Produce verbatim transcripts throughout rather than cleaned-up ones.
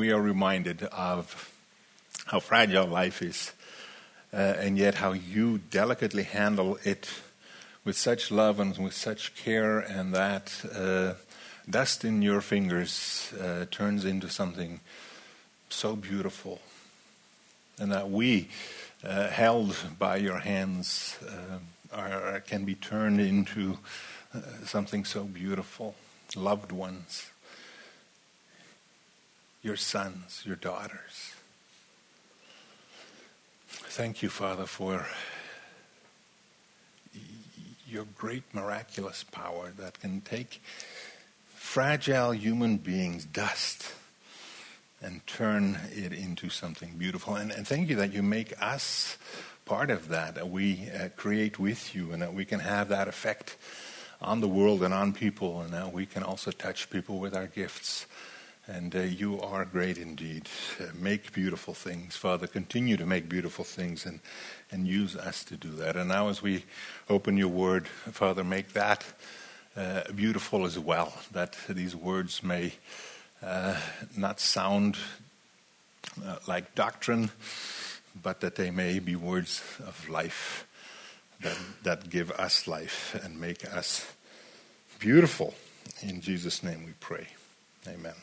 we are reminded of how fragile life is, uh, and yet how you delicately handle it with such love and with such care, and that uh, dust in your fingers uh, turns into something so beautiful, and that we, uh, held by your hands, uh, are, can be turned into uh, something so beautiful. Loved ones, your sons, your daughters. Thank you, Father, for your great miraculous power that can take fragile human beings, dust, and turn it into something beautiful. And, and thank you that you make us part of that, that we uh, create with you, and that we can have that effect on the world and on people, and that we can also touch people with our gifts. And uh, you are great indeed. Uh, make beautiful things, Father. Continue to make beautiful things, and, and use us to do that. And now as we open your word, Father, make that uh, beautiful as well, that these words may uh, not sound uh, like doctrine, but that they may be words of life, that, that give us life and make us beautiful. In Jesus' name we pray. Amen.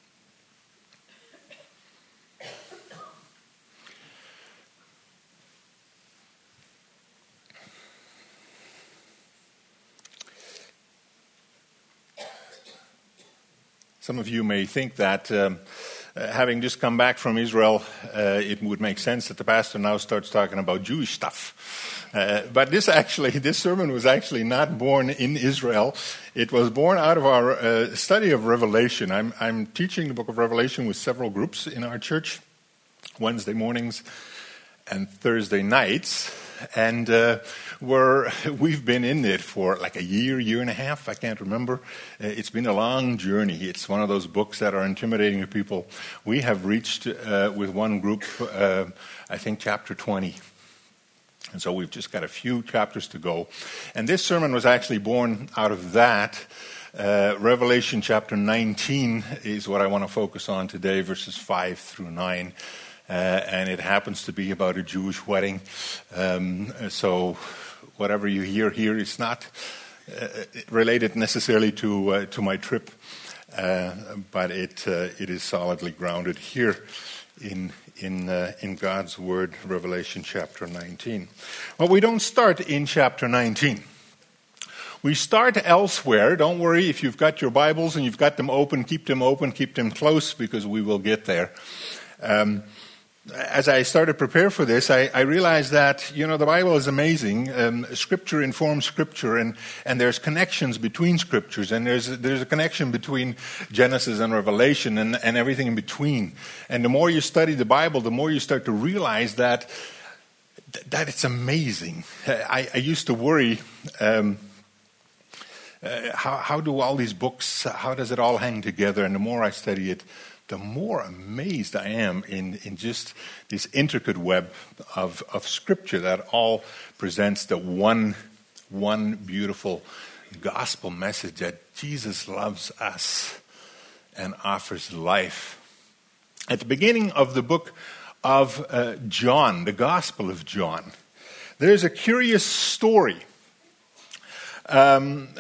Some of you may think that um, uh, having just come back from Israel, uh, it would make sense that the pastor now starts talking about Jewish stuff. Uh, but this actually, this sermon was actually not born in Israel. It was born out of our uh, study of Revelation. I'm, I'm teaching the book of Revelation with several groups in our church, Wednesday mornings and Thursday nights. And uh, we're, we've been in it for like a year, year and a half, I can't remember. Uh, it's been a long journey. It's one of those books that are intimidating to people. We have reached, uh, with one group, uh, I think chapter twenty. And so we've just got a few chapters to go. And this sermon was actually born out of that. Uh, Revelation chapter nineteen is what I want to focus on today, verses five through nine. Uh, and it happens to be about a Jewish wedding. Um, so whatever you hear here is not uh, related necessarily to uh, to my trip, uh, but it uh, it is solidly grounded here in in uh, in God's Word, Revelation chapter nineteen. Well, we don't start in chapter nineteen. We start elsewhere. Don't worry if you've got your Bibles and you've got them open. Keep them open. Keep them close, because we will get there. Um, As I started to prepare for this, I, I realized that, you know, the Bible is amazing. Um, scripture informs Scripture, and, and there's connections between Scriptures, and there's there's a connection between Genesis and Revelation and, and everything in between. And the more you study the Bible, the more you start to realize that that it's amazing. I, I used to worry, um, uh, how, how do all these books, how does it all hang together? And the more I study it, the more amazed I am in, in just this intricate web of, of Scripture that all presents the one, one beautiful gospel message that Jesus loves us and offers life. At the beginning of the book of uh, John, the Gospel of John, there's a curious story. Um...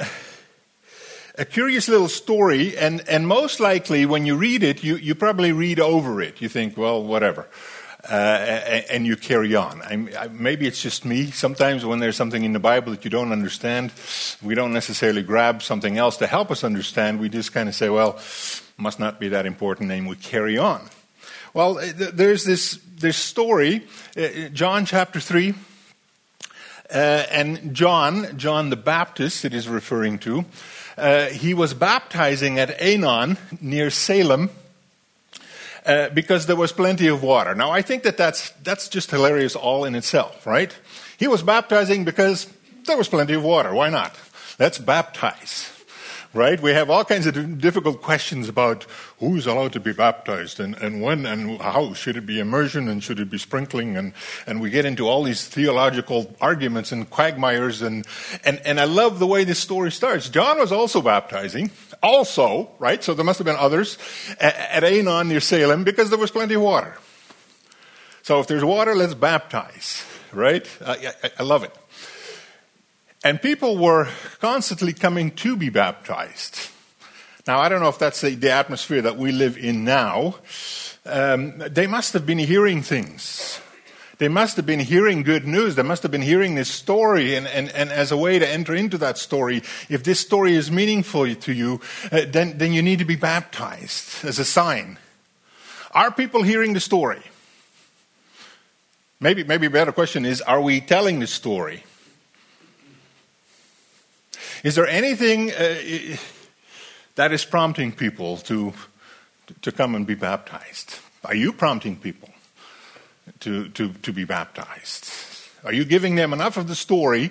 A curious little story, and, and most likely when you read it, you, you probably read over it. You think, well, whatever, uh, and, and you carry on. I, I, maybe it's just me. Sometimes when there's something in the Bible that you don't understand, we don't necessarily grab something else to help us understand. We just kind of say, well, must not be that important, and we carry on. Well, there's this, this story, uh, John chapter three, uh, and John, John the Baptist it is referring to, Uh, he was baptizing at Aenon near Salem uh, because there was plenty of water. Now, I think that that's, that's just hilarious all in itself, right? He was baptizing because there was plenty of water. Why not? Let's baptize. right? We have all kinds of difficult questions about who's allowed to be baptized and, and when and how. Should it be immersion and should it be sprinkling? And, and we get into all these theological arguments and quagmires. And, and, and I love the way this story starts. John was also baptizing, also, right? So there must have been others at, at Aenon near Salem because there was plenty of water. So if there's water, let's baptize, right? I, I, I love it. And people were constantly coming to be baptized. Now, I don't know if that's the, the atmosphere that we live in now. Um, they must have been hearing things. They must have been hearing good news. They must have been hearing this story. And, and, and as a way to enter into that story, if this story is meaningful to you, uh, then, then you need to be baptized as a sign. Are people hearing the story? Maybe, maybe a better question is, are we telling the story? Is there anything uh, that is prompting people to to come and be baptized? Are you prompting people to, to, to be baptized? Are you giving them enough of the story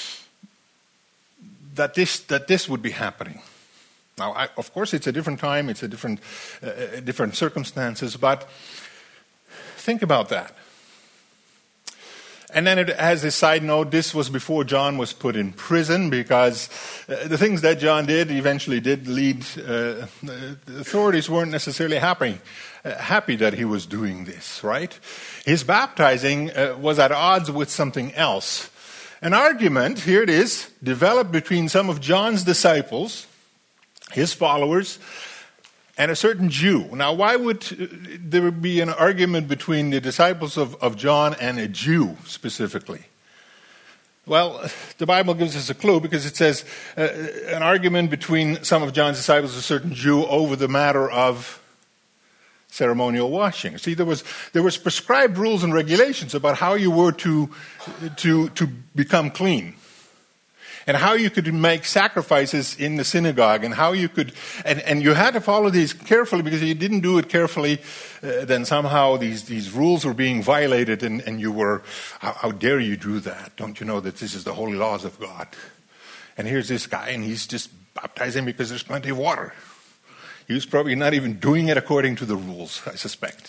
that this that this would be happening? Now, I, of course, it's a different time, it's a different uh, different circumstances, but think about that. And then it has a side note, this was before John was put in prison, because uh, the things that John did eventually did lead, uh, the authorities weren't necessarily happy, uh, happy that he was doing this, right? His baptizing uh, was at odds with something else. An argument, here it is, developed between some of John's disciples, his followers, and a certain Jew. Now, why would there be an argument between the disciples of, of John and a Jew specifically? Well, the Bible gives us a clue because it says uh, an argument between some of John's disciples and a certain Jew over the matter of ceremonial washing. See, there was there was prescribed rules and regulations about how you were to to to become clean. And how you could make sacrifices in the synagogue, and how you could, and, and you had to follow these carefully, because if you didn't do it carefully, uh, then somehow these, these rules were being violated, and, and you were, how, how dare you do that? Don't you know that this is the holy laws of God? And here's this guy, and he's just baptizing because there's plenty of water. He was probably not even doing it according to the rules, I suspect.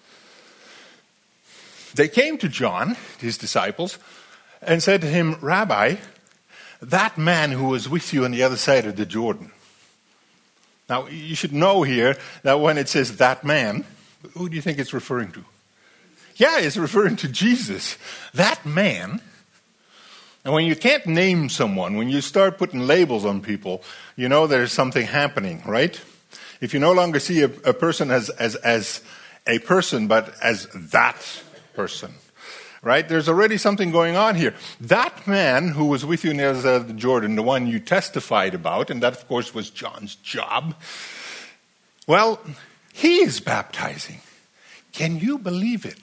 They came to John, his disciples, and said to him, "Rabbi, that man who was with you on the other side of the Jordan." Now, you should know here that when it says that man, who do you think it's referring to? Yeah, it's referring to Jesus. That man. And when you can't name someone, when you start putting labels on people, you know there's something happening, right? If you no longer see a, a person as, as, as a person, but as that person, right? There's already something going on here. That man who was with you near the Jordan, the one you testified about, and that, of course, was John's job, well, he is baptizing. Can you believe it?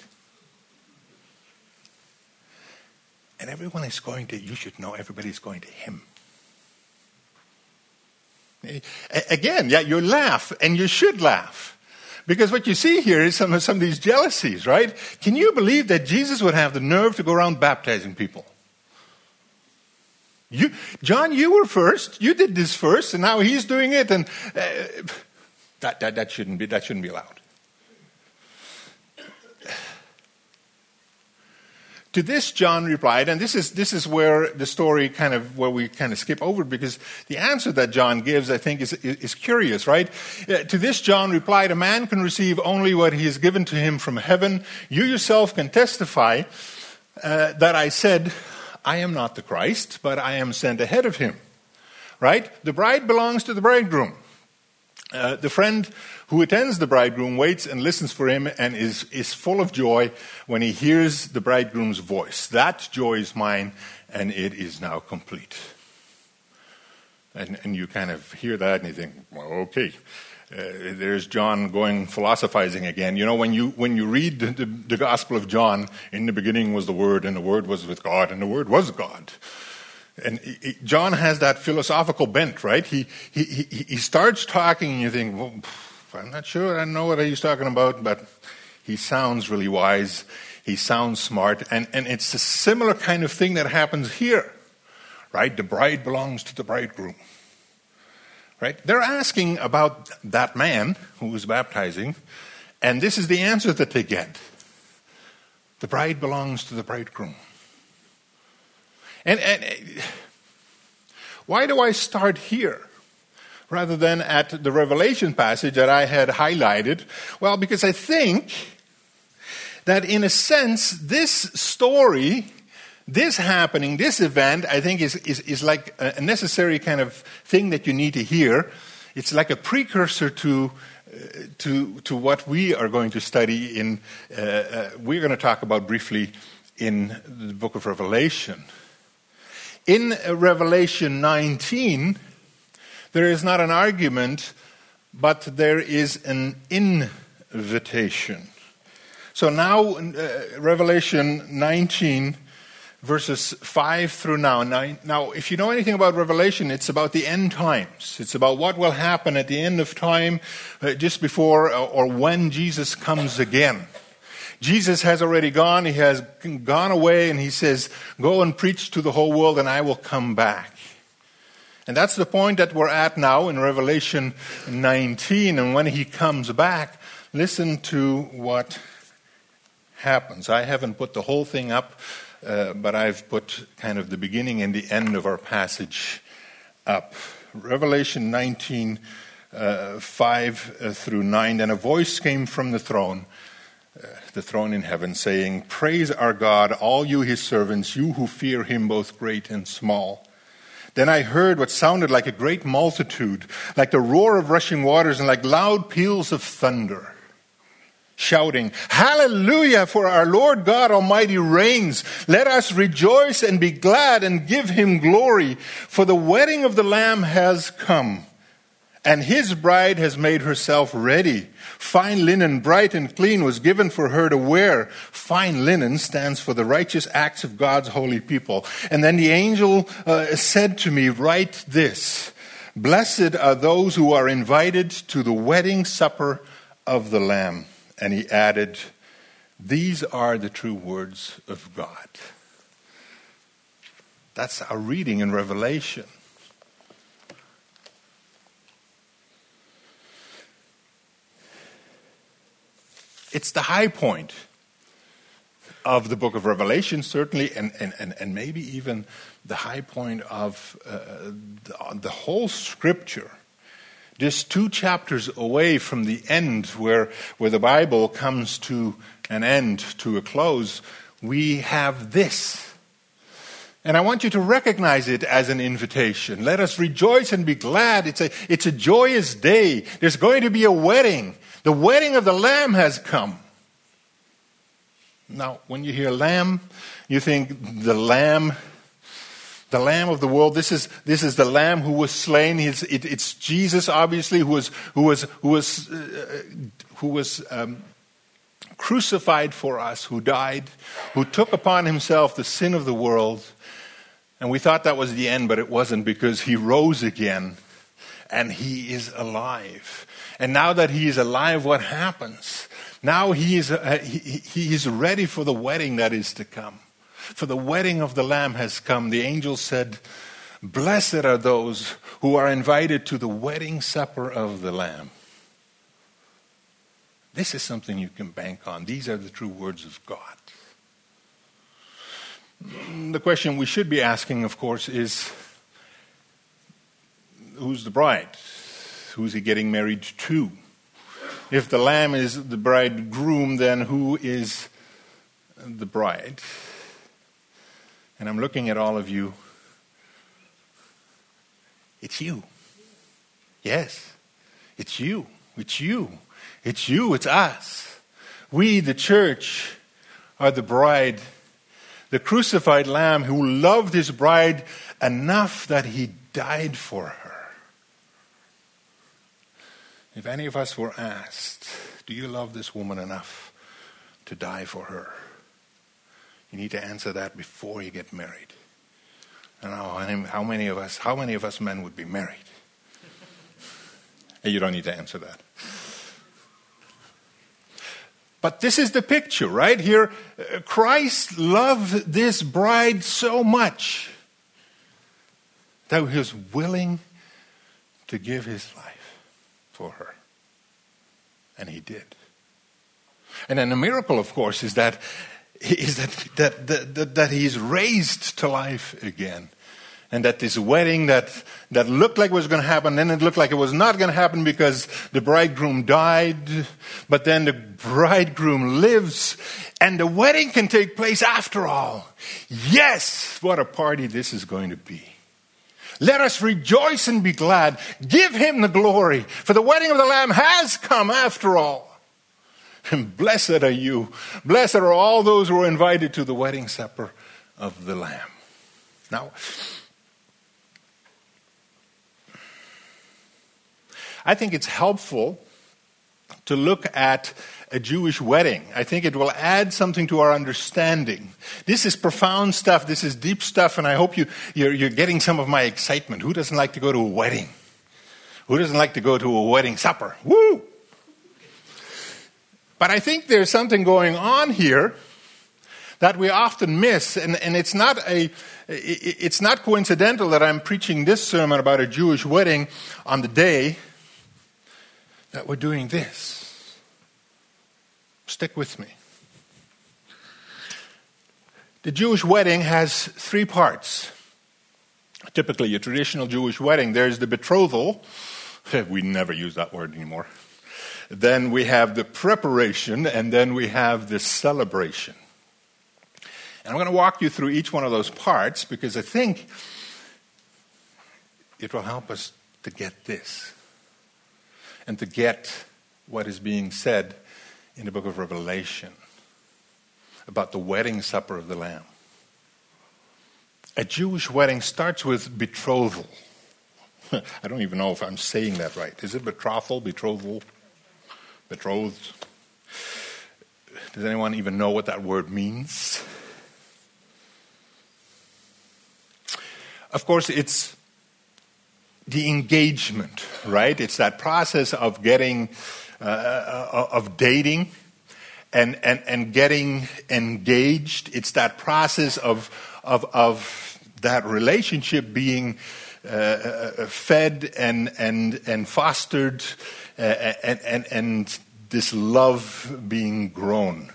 And everyone is going to, you should know, everybody's going to him. Again, yeah, you laugh, and you should laugh. Because what you see here is some, some of these jealousies, right? Can you believe that Jesus would have the nerve to go around baptizing people? You, John, you were first. You did this first, and now he's doing it, and uh, that, that that shouldn't be that shouldn't be allowed. To this, John replied, and this is this is where the story kind of, where we kind of skip over, because the answer that John gives, I think, is, is, is curious, right? Uh, to this, John replied, "A man can receive only what he is given to him from heaven. You yourself can testify uh, that I said, I am not the Christ, but I am sent ahead of him." Right? The bride belongs to the bridegroom. Uh, the friend who attends the bridegroom waits and listens for him and is, is full of joy when he hears the bridegroom's voice. That joy is mine, and it is now complete. And, and you kind of hear that and you think, well, okay, uh, there's John going philosophizing again. You know, when you when you read the, the, the Gospel of John, in the beginning was the Word, and the Word was with God, and the Word was God. And he, John has that philosophical bent, right? He, he he he starts talking, and you think, well, I'm not sure I know what he's talking about, but he sounds really wise. He sounds smart, and and it's a similar kind of thing that happens here, right? The bride belongs to the bridegroom, Right? They're asking about that man who was baptizing, and this is the answer that they get. The bride belongs to the bridegroom. And, and why do I start here rather than at the Revelation passage that I had highlighted? Well, because I think that in a sense, this story, this happening, this event, I think is, is, is like a necessary kind of thing that you need to hear. It's like a precursor to uh, to to what we are going to study in, uh, uh, we're going to talk about briefly in the book of Revelation. In Revelation nineteen, there is not an argument, but there is an invitation. So now, uh, Revelation nineteen, verses five through now. now. Now, if you know anything about Revelation, it's about the end times. It's about what will happen at the end of time, uh, just before uh, or when Jesus comes again. Jesus has already gone. He has gone away, and he says, go and preach to the whole world, and I will come back. And that's the point that we're at now in Revelation nineteen. And when he comes back, listen to what happens. I haven't put the whole thing up, uh, but I've put kind of the beginning and the end of our passage up. Revelation nineteen, uh, five uh, through nine. And a voice came from the throne, uh, the throne in heaven, saying, praise our God, all you his servants, you who fear him, both great and small. Then I heard what sounded like a great multitude, like the roar of rushing waters and like loud peals of thunder, shouting, hallelujah, for our Lord God Almighty reigns. Let us rejoice and be glad and give him glory, for the wedding of the Lamb has come, and his bride has made herself ready. Fine linen, bright and clean, was given for her to wear. Fine linen stands for the righteous acts of God's holy people. And then the angel uh, said to me, write this, blessed are those who are invited to the wedding supper of the Lamb. And he added, these are the true words of God. That's our reading in Revelation. It's the high point of the book of Revelation, certainly, and, and, and, and maybe even the high point of uh, the, the whole scripture. Just two chapters away from the end where, where the Bible comes to an end, to a close, we have this. And I want you to recognize it as an invitation. Let us rejoice and be glad. It's a, it's a joyous day. There's going to be a wedding. The wedding of the Lamb has come. Now, when you hear lamb, you think the lamb, the lamb of the world. This is this is the lamb who was slain. It's, it, it's Jesus, obviously, who was who was who was uh, who was um, crucified for us, who died, who took upon himself the sin of the world. And we thought that was the end, but it wasn't, because he rose again, and he is alive. And now that he is alive, what happens? Now he is, uh, he, he is ready for the wedding that is to come. For the wedding of the Lamb has come. The angel said, blessed are those who are invited to the wedding supper of the Lamb. This is something you can bank on. These are the true words of God. The question we should be asking, of course, is, who's the bride? Who's he getting married to? If the Lamb is the bridegroom, then who is the bride? And I'm looking at all of you. It's you. Yes, it's you. It's you. It's you. It's us. We, the church, are the bride. The crucified Lamb who loved his bride enough that he died for her. If any of us were asked, do you love this woman enough to die for her? You need to answer that before you get married. I don't know how many of us, how many of us men would be married? You don't need to answer that. But this is the picture, right? Here, Christ loved this bride so much that he was willing to give his life for her. And he did. And then the miracle, of course, is that is that that that, that, that he's raised to life again. And that this wedding that, that looked like it was going to happen, then it looked like it was not going to happen because the bridegroom died. But then the bridegroom lives, and the wedding can take place after all. Yes, what a party this is going to be. Let us rejoice and be glad. Give him the glory, for the wedding of the Lamb has come after all. And blessed are you. Blessed are all those who are invited to the wedding supper of the Lamb. Now, I think it's helpful to look at a Jewish wedding. I think it will add something to our understanding. This is profound stuff. This is deep stuff, and I hope you, you're, you're getting some of my excitement. Who doesn't like to go to a wedding? Who doesn't like to go to a wedding supper? Woo! But I think there's something going on here that we often miss, and, and it's not a it's not coincidental that I'm preaching this sermon about a Jewish wedding on the day that we're doing this. Stick with me. The Jewish wedding has three parts. Typically, a traditional Jewish wedding, there's the betrothal. We never use that word anymore. Then we have the preparation, and then we have the celebration. And I'm going to walk you through each one of those parts because I think it will help us to get this and to get what is being said in the book of Revelation about the wedding supper of the Lamb. A Jewish wedding starts with betrothal. I don't even know if I'm saying that right. Is it betrothal, betrothal, betrothed? Does anyone even know what that word means? Of course, it's the engagement, right? It's that process of getting, uh, of dating and, and, and getting engaged. It's that process of, of, of that relationship being uh, fed and, and, and fostered uh, and, and, and this love being grown.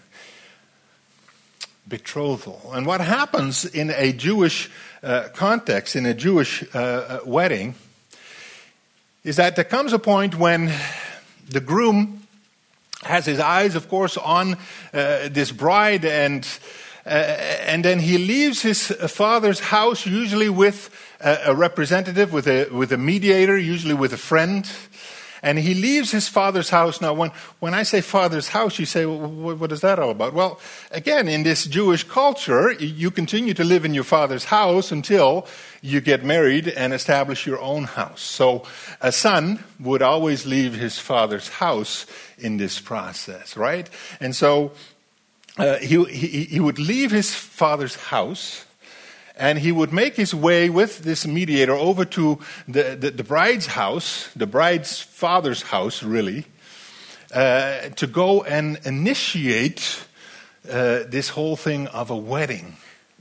Betrothal. And what happens in a Jewish uh, context, in a Jewish uh, wedding, is that there comes a point when the groom has his eyes, of course, on uh, this bride, and uh, and then he leaves his father's house, usually with a, a representative, with a with a mediator, usually with a friend. And he leaves his father's house. Now, when, when I say father's house, you say, well, what is that all about? Well, again, in this Jewish culture, you continue to live in your father's house until you get married and establish your own house. So a son would always leave his father's house in this process, right? And so uh, he, he, he would leave his father's house, and he would make his way with this mediator over to the, the, the bride's house, the bride's father's house, really, uh, to go and initiate uh, this whole thing of a wedding.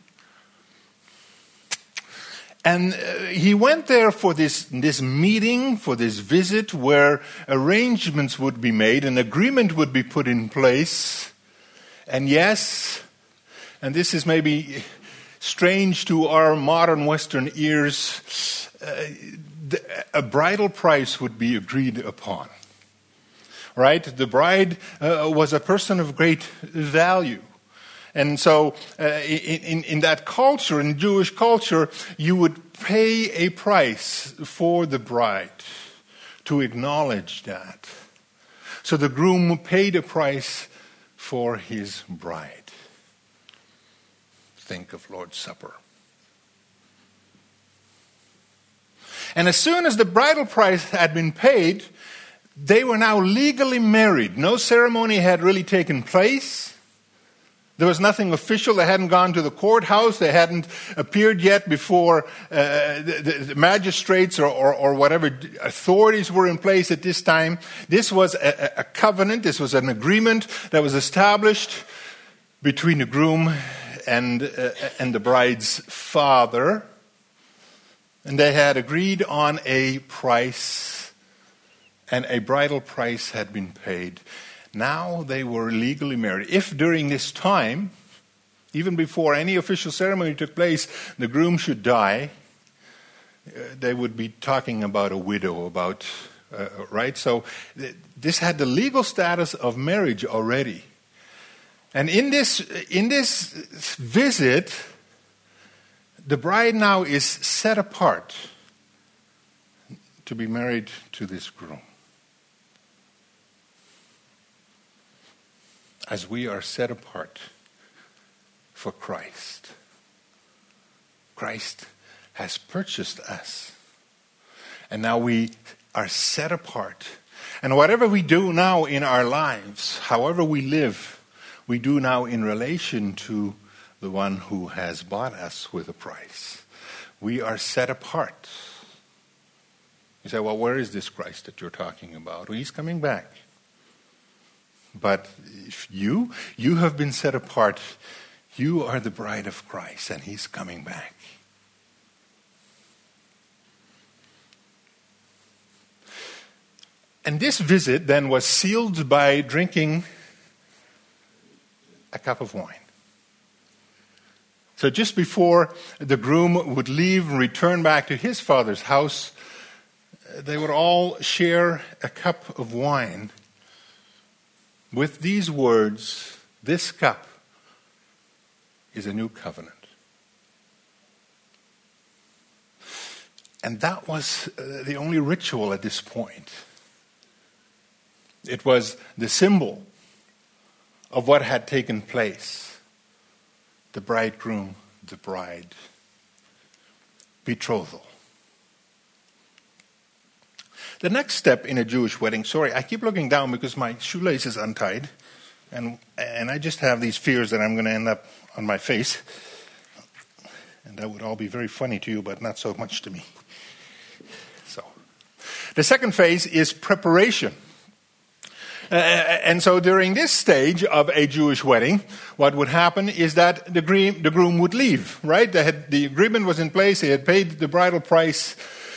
And uh, he went there for this, this meeting, for this visit, where arrangements would be made, an agreement would be put in place. And yes, and this is maybe strange to our modern Western ears, uh, the, a bridal price would be agreed upon. Right? The bride uh, was a person of great value. And so uh, in, in, in that culture, in Jewish culture, you would pay a price for the bride to acknowledge that. So the groom paid a price for his bride. Think of Lord's Supper. And as soon as the bridal price had been paid, they were now legally married. No ceremony had really taken place. There was nothing official. They hadn't gone to the courthouse. They hadn't appeared yet before uh, the, the magistrates or, or, or whatever authorities were in place at this time. This was a, a covenant. This was an agreement that was established between the groom and uh, and the bride's father. And they had agreed on a price, and a bridal price had been paid. Now they were legally married. If during this time, even before any official ceremony took place, the groom should die, uh, they would be talking about a widow, about, uh, right? So th- this had the legal status of marriage already. And in this, in this visit, the bride now is set apart to be married to this groom. As we are set apart for Christ. Christ has purchased us. And now we are set apart. And whatever we do now in our lives, however we live, we do now in relation to the one who has bought us with a price. We are set apart. You say, well, where is this Christ that you're talking about? Well, he's coming back. But if you, you have been set apart, you are the bride of Christ, and he's coming back. And this visit then was sealed by drinking a cup of wine. So just before the groom would leave and return back to his father's house, they would all share a cup of wine with these words, "This cup is a new covenant." And that was the only ritual at this point. It was the symbol of what had taken place. The bridegroom, the bride, betrothal. The next step in a Jewish wedding, sorry, I keep looking down because my shoelace is untied, and and I just have these fears that I'm going to end up on my face. And that would all be very funny to you, but not so much to me. So, the second phase is preparation. Uh, and so during this stage of a Jewish wedding, what would happen is that the groom, the groom would leave, right? They had, the agreement was in place, they had paid the bridal price,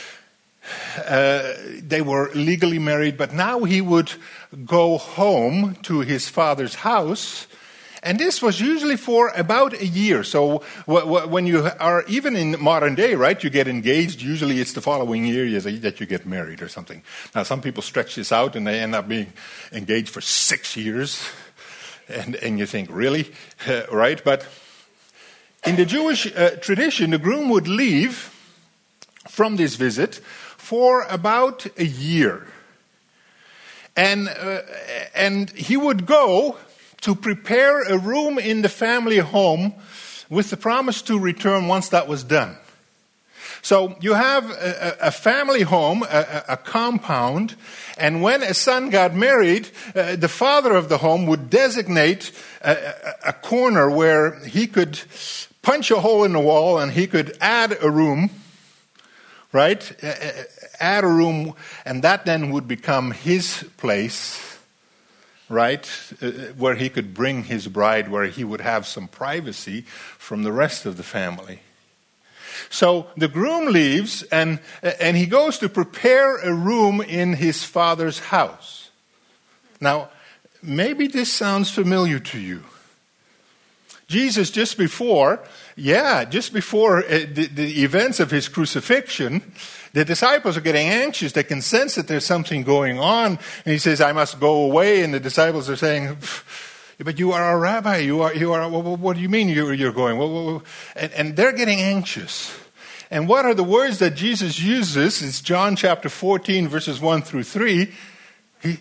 uh, they were legally married, but now he would go home to his father's house, and this was usually for about a year. So w- w- when you are, even in modern day, right, you get engaged, usually it's the following year that you get married or something. Now some people stretch this out and they end up being engaged for six years. And, and you think, really? Uh, right? But in the Jewish uh, tradition, the groom would leave from this visit for about a year. And, uh, and he would go to prepare a room in the family home with the promise to return once that was done. So you have a, a family home, a, a compound, and when a son got married, uh, the father of the home would designate a, a, a corner where he could punch a hole in the wall and he could add a room, right? Uh, add a room, and that then would become his place, right, uh, where he could bring his bride, where he would have some privacy from the rest of the family. So the groom leaves, and and he goes to prepare a room in his father's house. Now, maybe this sounds familiar to you. Jesus, just before, yeah, just before uh, the, the events of his crucifixion, the disciples are getting anxious. They can sense that there's something going on. And he says, I must go away. And the disciples are saying, but you are a rabbi. You are, you are, what, what do you mean you're, you're going? And, and they're getting anxious. And what are the words that Jesus uses? It's John chapter fourteen, verses one through three. He,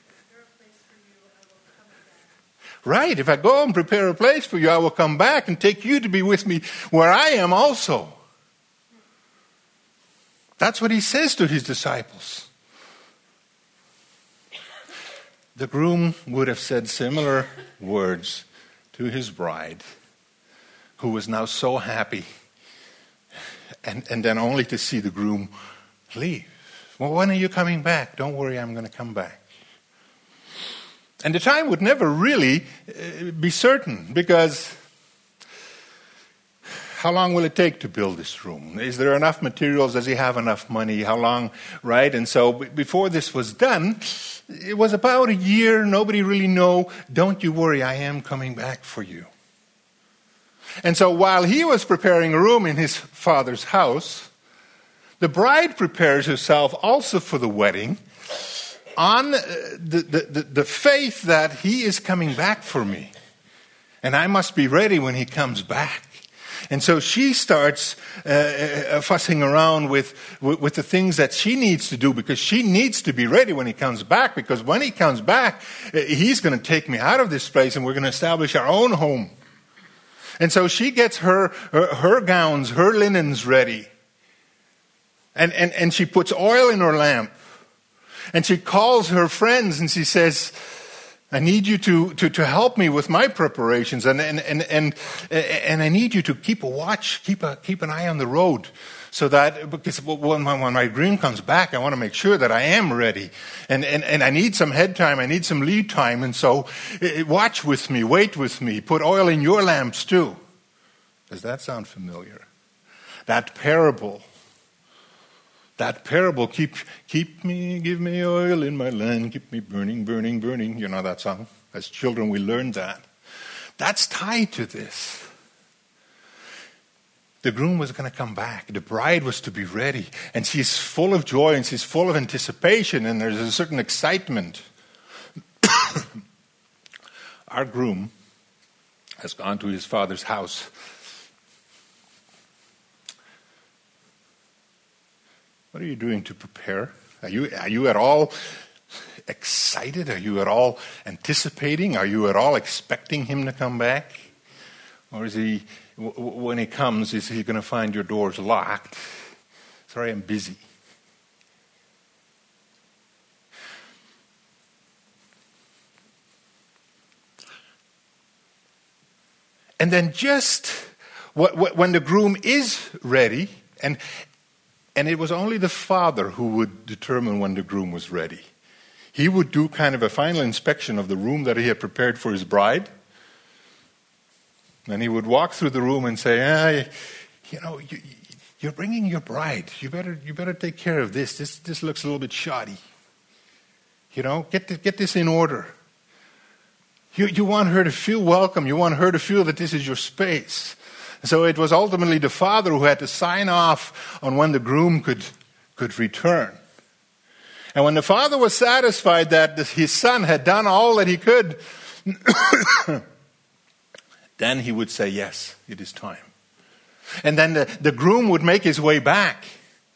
right, if I go and prepare a place for you, I will come back and take you to be with me where I am also. That's what he says to his disciples. The groom would have said similar words to his bride, who was now so happy, and, and then only to see the groom leave. Well, when are you coming back? Don't worry, I'm going to come back. And the time would never really uh, be certain, because how long will it take to build this room? Is there enough materials? Does he have enough money? How long, right? And so b- before this was done, it was about a year. Nobody really know. Don't you worry, I am coming back for you. And so while he was preparing a room in his father's house, the bride prepares herself also for the wedding on the, the, the, the faith that he is coming back for me. And I must be ready when he comes back. And so she starts uh, uh, fussing around with, with, with the things that she needs to do, because she needs to be ready when he comes back. Because when he comes back, uh, he's going to take me out of this place and we're going to establish our own home. And so she gets her, her, her gowns, her linens ready. And, and, and she puts oil in her lamp. And she calls her friends and she says, I need you to, to, to help me with my preparations, and, and, and, and, and I need you to keep a watch, keep a, keep an eye on the road, so that, because when my, when my groom comes back, I want to make sure that I am ready. And, and, and I need some head time, I need some lead time, and so watch with me, wait with me, put oil in your lamps too. Does that sound familiar? That parable. That parable, keep keep me, give me oil in my lamp, keep me burning, burning, burning. You know that song? As children, we learned that. That's tied to this. The groom was going to come back. The bride was to be ready. And she's full of joy and she's full of anticipation, and there's a certain excitement. Our groom has gone to his father's house. What are you doing to prepare? Are you, are you at all excited? Are you at all anticipating? Are you at all expecting him to come back? Or is he, when he comes, is he going to find your doors locked? Sorry, I'm busy. And then just when the groom is ready, and And it was only the father who would determine when the groom was ready. He would do kind of a final inspection of the room that he had prepared for his bride. And he would walk through the room and say, ah, you know, you, you're bringing your bride. You better, you better take care of this. This, this looks a little bit shoddy. You know, get, the, get this in order. You, you want her to feel welcome. You want her to feel that this is your space. So it was ultimately the father who had to sign off on when the groom could, could return. And when the father was satisfied that his son had done all that he could, then he would say, yes, it is time. And then the, the groom would make his way back.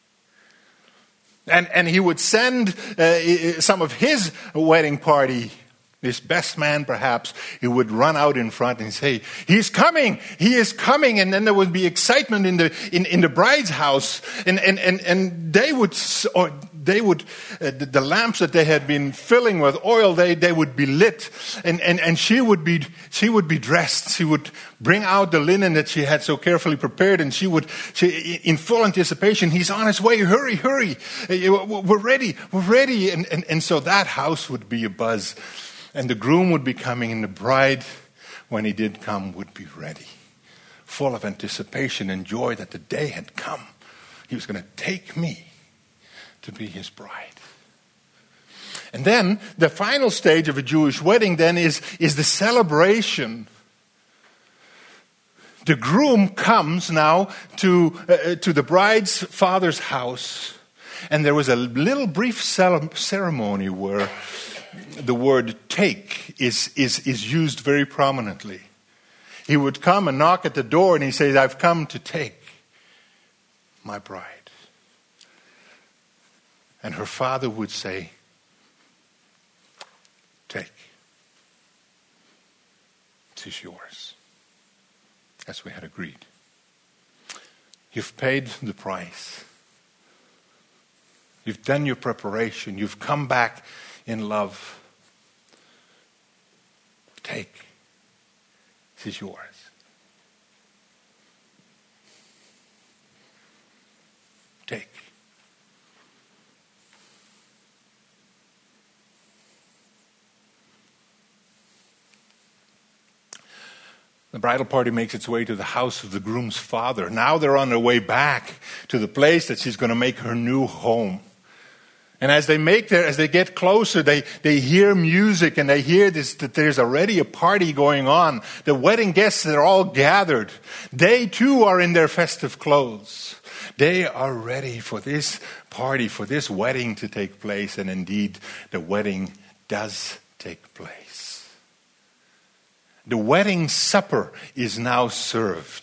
And, and he would send uh, some of his wedding party, this best man perhaps, he would run out in front and say, he's coming, he is coming. And then there would be excitement in the in, in the bride's house. And and, and, and they would, or they would uh, the, the lamps that they had been filling with oil, they, they would be lit. And, and, and she would be she would be dressed. She would bring out the linen that she had so carefully prepared. And she would, she, in full anticipation, he's on his way, hurry, hurry. We're ready, we're ready. And, and, and so that house would be abuzz. And the groom would be coming, and the bride, when he did come, would be ready, full of anticipation and joy that the day had come. He was going to take me to be his bride. And then the final stage of a Jewish wedding then is, is the celebration. The groom comes now to, uh, to the bride's father's house, and there was a little brief ceremony where the word take is, is, is used very prominently. He would come and knock at the door and he says, I've come to take my bride. And her father would say, take. It is yours. As we had agreed. You've paid the price. You've done your preparation. You've come back in love. Take. This is yours. Take. The bridal party makes its way to the house of the groom's father. Now they're on their way back to the place that she's going to make her new home. And as they make there, as they get closer, they, they hear music and they hear this, that there's already a party going on. The wedding guests are all gathered. They too are in their festive clothes. They are ready for this party, for this wedding to take place. And indeed, the wedding does take place. The wedding supper is now served.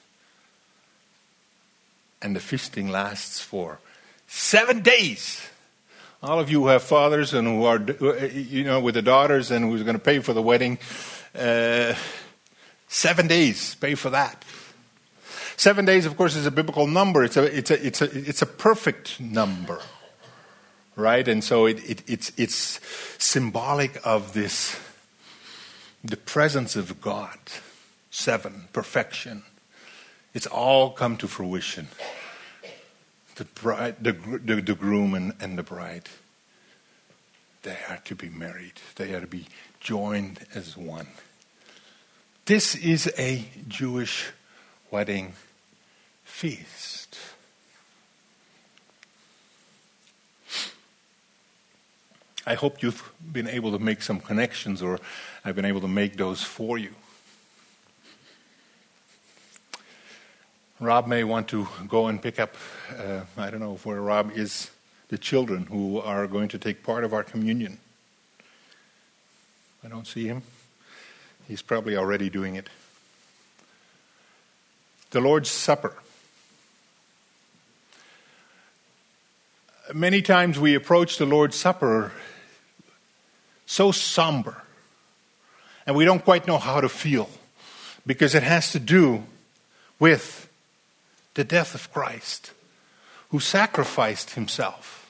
And the feasting lasts for seven days. All of you who have fathers and who are, you know, with the daughters and who's going to pay for the wedding, uh, seven days, pay for that. Seven days, of course, is a biblical number. It's a, it's a, it's a, it's a perfect number, right? And so it, it, it's, it's symbolic of this, the presence of God. Seven, perfection. It's all come to fruition. The bride, the, the, the groom and, and the bride, they are to be married. They are to be joined as one. This is a Jewish wedding feast. I hope you've been able to make some connections, or I've been able to make those for you. Rob may want to go and pick up, uh, I don't know where Rob is, the children who are going to take part of our communion. I don't see him. He's probably already doing it. The Lord's Supper. Many times we approach the Lord's Supper so somber, and we don't quite know how to feel, because it has to do with the death of Christ, who sacrificed himself.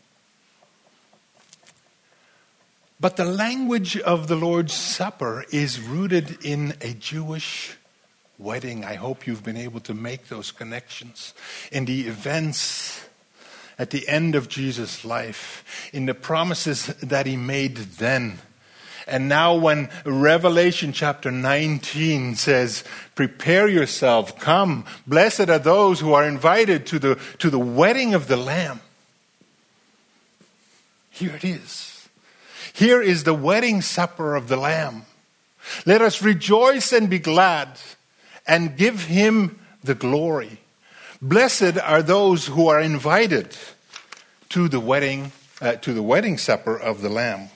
But the language of the Lord's Supper is rooted in a Jewish wedding. I hope you've been able to make those connections in the events at the end of Jesus' life, in the promises that he made then. And now when Revelation chapter nineteen says, prepare yourself, come, blessed are those who are invited to the, to the wedding of the Lamb. Here it is. Here is the wedding supper of the Lamb. Let us rejoice and be glad and give him the glory. Blessed are those who are invited to the wedding, uh, to the wedding supper of the Lamb.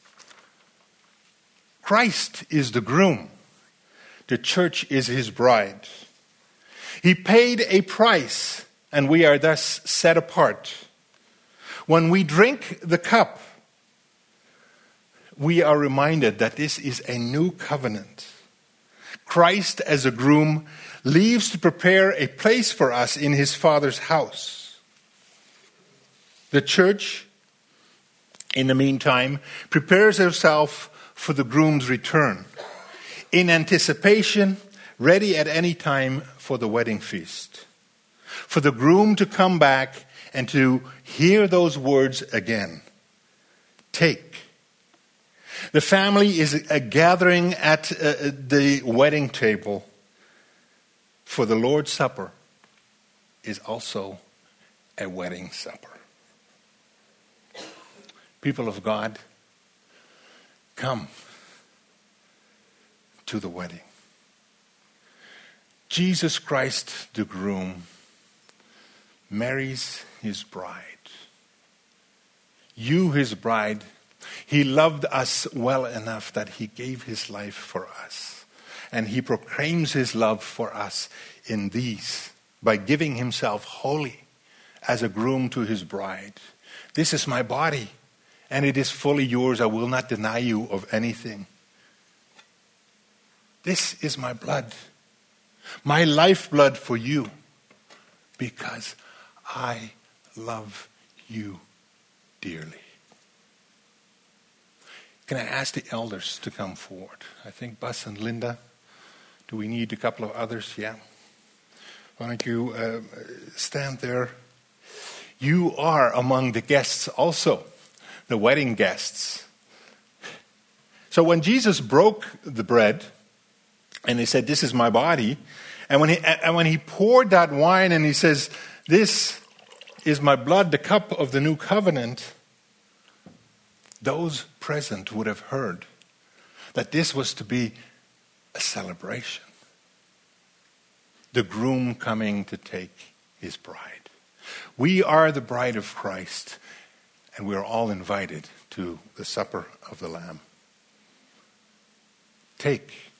Christ is the groom. The church is his bride. He paid a price, and we are thus set apart. When we drink the cup, we are reminded that this is a new covenant. Christ, as a groom, leaves to prepare a place for us in his Father's house. The church, in the meantime, prepares herself for the groom's return, in anticipation, ready at any time for the wedding feast. For the groom to come back and to hear those words again. Take. The family is a gathering at uh, the wedding table, for the Lord's Supper is also a wedding supper. People of God, come to the wedding. Jesus Christ, the groom, marries his bride. You, his bride, he loved us well enough that he gave his life for us. And he proclaims his love for us in these, by giving himself wholly as a groom to his bride. This is my body, and it is fully yours. I will not deny you of anything. This is my blood, my lifeblood for you, because I love you dearly. Can I ask the elders to come forward? I think Bus and Linda. Do we need a couple of others? Yeah. Why don't you uh, stand there? You are among the guests also, the wedding guests. So when Jesus broke the bread And he said, this is my body. And when he, and when he poured that wine and he says, this is my blood, the cup of the new covenant, those present would have heard that this was to be a celebration. The groom coming to take his bride. We are the bride of Christ, and we are all invited to the supper of the Lamb. Take